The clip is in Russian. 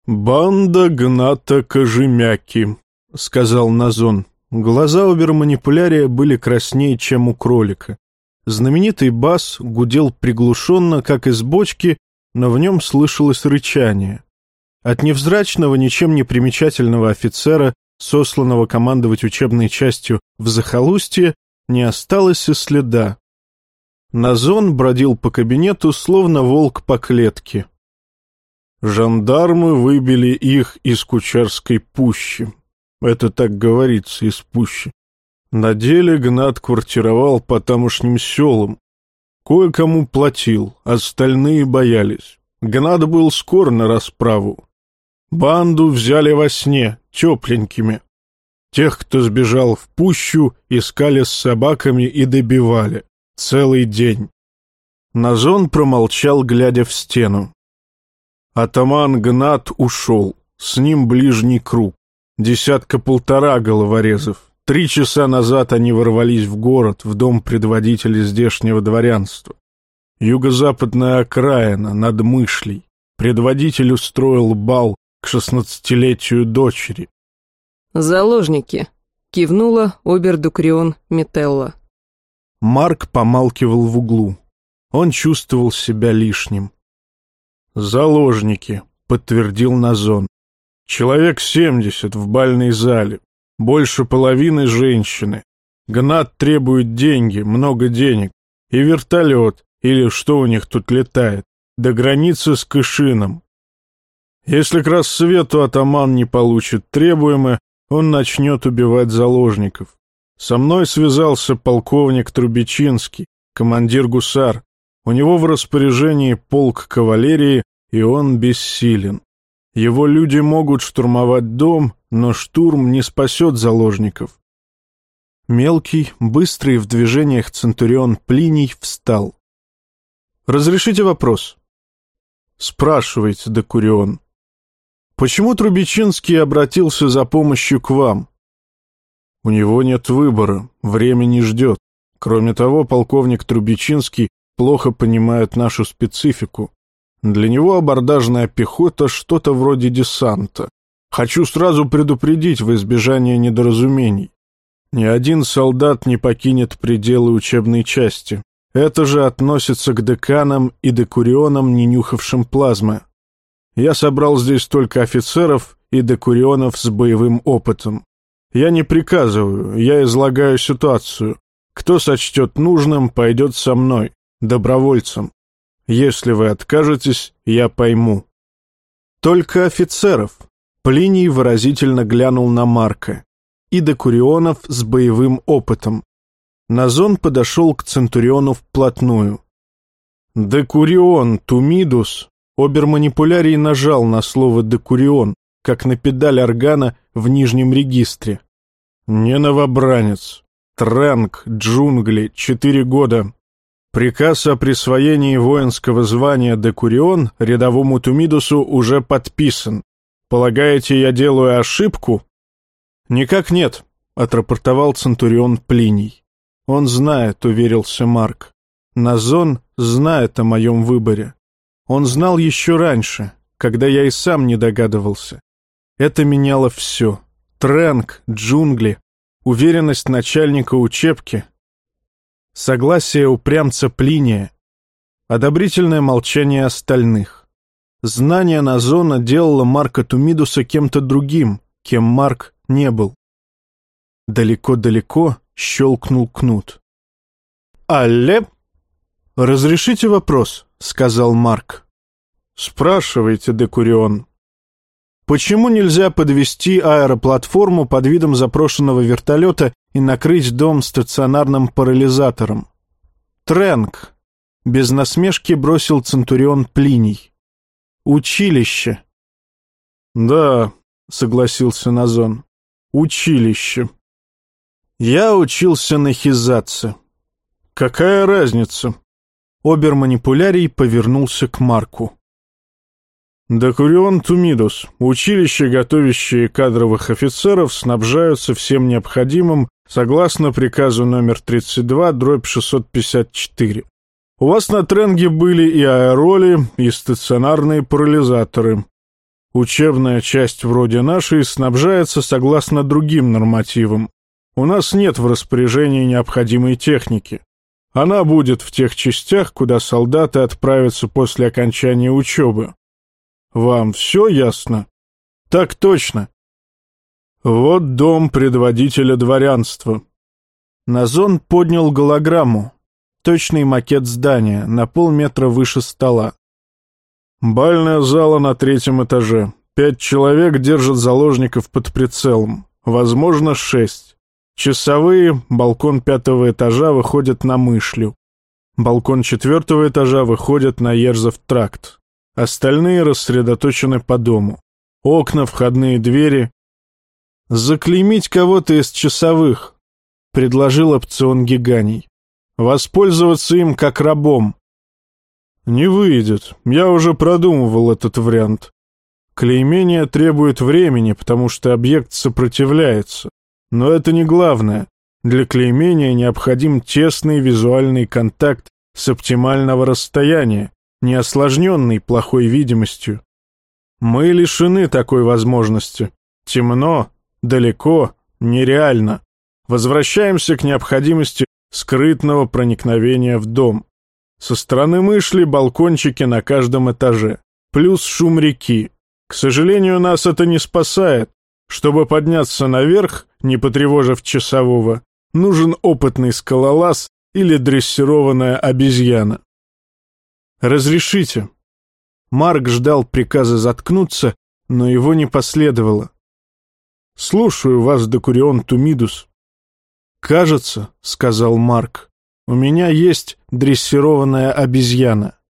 «Банда Гната Кожемяки», — сказал Назон. Глаза оберманипулярия были краснее, чем у кролика. Знаменитый бас гудел приглушенно, как из бочки, но в нем слышалось рычание. От невзрачного, ничем не примечательного офицера, сосланного командовать учебной частью в захолустье, не осталось и следа. Назон бродил по кабинету, словно волк по клетке. Жандармы выбили их из Кучарской пущи. Это так говорится, из пущи. На деле Гнат квартировал по тамошним селам. Кое-кому платил, остальные боялись. Гнат был скор на расправу. Банду взяли во сне, тепленькими. Тех, кто сбежал в пущу, искали с собаками и добивали. Целый день. Назон промолчал, глядя в стену. Атаман Гнат ушел. С ним ближний круг. 10-1.5 головорезов. 3 часа назад они ворвались в город, в дом предводителя здешнего дворянства. Юго-западная окраина, над Мышлей. Предводитель устроил бал к 16-летию дочери. «Заложники», — кивнула обер-дукрион Метелла. Марк помалкивал в углу. Он чувствовал себя лишним. «Заложники», — подтвердил Назон. «Человек 70 в бальной зале. Больше половины женщины. Гнат требует деньги, много денег. И вертолет, или что у них тут летает, до границы с Кышином. Если к рассвету атаман не получит требуемое, он начнет убивать заложников. Со мной связался полковник Трубичинский, командир гусар. У него в распоряжении полк кавалерии, и он бессилен. Его люди могут штурмовать дом, но штурм не спасет заложников». Мелкий, быстрый в движениях центурион Плиний встал. «Разрешите вопрос?» «Спрашивайте, декурион». «Почему Трубичинский обратился за помощью к вам?» «У него нет выбора, время не ждет. Кроме того, полковник Трубичинский плохо понимает нашу специфику. Для него абордажная пехота — что-то вроде десанта. Хочу сразу предупредить в избежание недоразумений. Ни один солдат не покинет пределы учебной части. Это же относится к деканам и декурионам, не нюхавшим плазмы. Я собрал здесь только офицеров и декурионов с боевым опытом. Я не приказываю, я излагаю ситуацию. Кто сочтет нужным, пойдет со мной, добровольцем. Если вы откажетесь, я пойму». «Только офицеров», — Плиний выразительно глянул на Марка, «и декурионов с боевым опытом». Назон подошел к центуриону вплотную. «Декурион Тумидус», оберманипулярий нажал на слово «декурион», как на педаль органа в нижнем регистре. «Не новобранец. Трэнк, джунгли, 4 года. Приказ о присвоении воинского звания декурион рядовому Тумидусу уже подписан. Полагаете, я делаю ошибку?» «Никак нет», — отрапортовал центурион Плиний. «Он знает», — уверился Марк. «Назон знает о моем выборе. Он знал еще раньше, когда я и сам не догадывался. Это меняло все. Трэнк, джунгли, уверенность начальника учебки, согласие упрямца Плиния, одобрительное молчание остальных. Знание Назона делало Марка Тумидуса кем-то другим, кем Марк не был. Далеко-далеко щелкнул кнут. «Алле?» «Разрешите вопрос?» — сказал Марк. «Спрашивайте, декурион». «Почему нельзя подвести аэроплатформу под видом запрошенного вертолета и накрыть дом стационарным парализатором?» «Трэнк», — без насмешки бросил центурион Плиний. «Училище». «Да», — согласился Назон, — «училище». «Я учился на Хизатце». «Какая разница?» Оберманипулярий повернулся к Марку. «Декурион Тумидус, училище, готовящее кадровых офицеров, снабжаются всем необходимым согласно приказу номер 32/654. У вас на Тренге были и аэроли, и стационарные парализаторы. Учебная часть вроде нашей снабжается согласно другим нормативам. У нас нет в распоряжении необходимой техники. Она будет в тех частях, куда солдаты отправятся после окончания учебы. Вам все ясно? Так точно. Вот дом предводителя дворянства. Назон поднял голограмму. Точный макет здания, на полметра выше стола. Бальная зала на 3-м этаже. 5 человек держат заложников под прицелом. Возможно, 6. Часовые, балкон 5-го этажа выходят на Мышлю. Балкон 4-го этажа выходит на Ерзов тракт. Остальные рассредоточены по дому. Окна, входные двери. «Заклеймить кого-то из часовых», — предложил опцион Гиганий. «Воспользоваться им как рабом». «Не выйдет. Я уже продумывал этот вариант. Клеймение требует времени, потому что объект сопротивляется. Но это не главное. Для клеймения необходим тесный визуальный контакт с оптимального расстояния, не осложненный плохой видимостью. Мы лишены такой возможности. Темно, далеко, нереально. Возвращаемся к необходимости скрытного проникновения в дом. Со стороны Мышли балкончики на каждом этаже, плюс шум реки. К сожалению, нас это не спасает. Чтобы подняться наверх, не потревожив часового, нужен опытный скалолаз или дрессированная обезьяна. «Разрешите». Марк ждал приказа заткнуться, но его не последовало. «Слушаю вас, Декурион Тумидус». «Кажется, — сказал Марк, — у меня есть дрессированная обезьяна».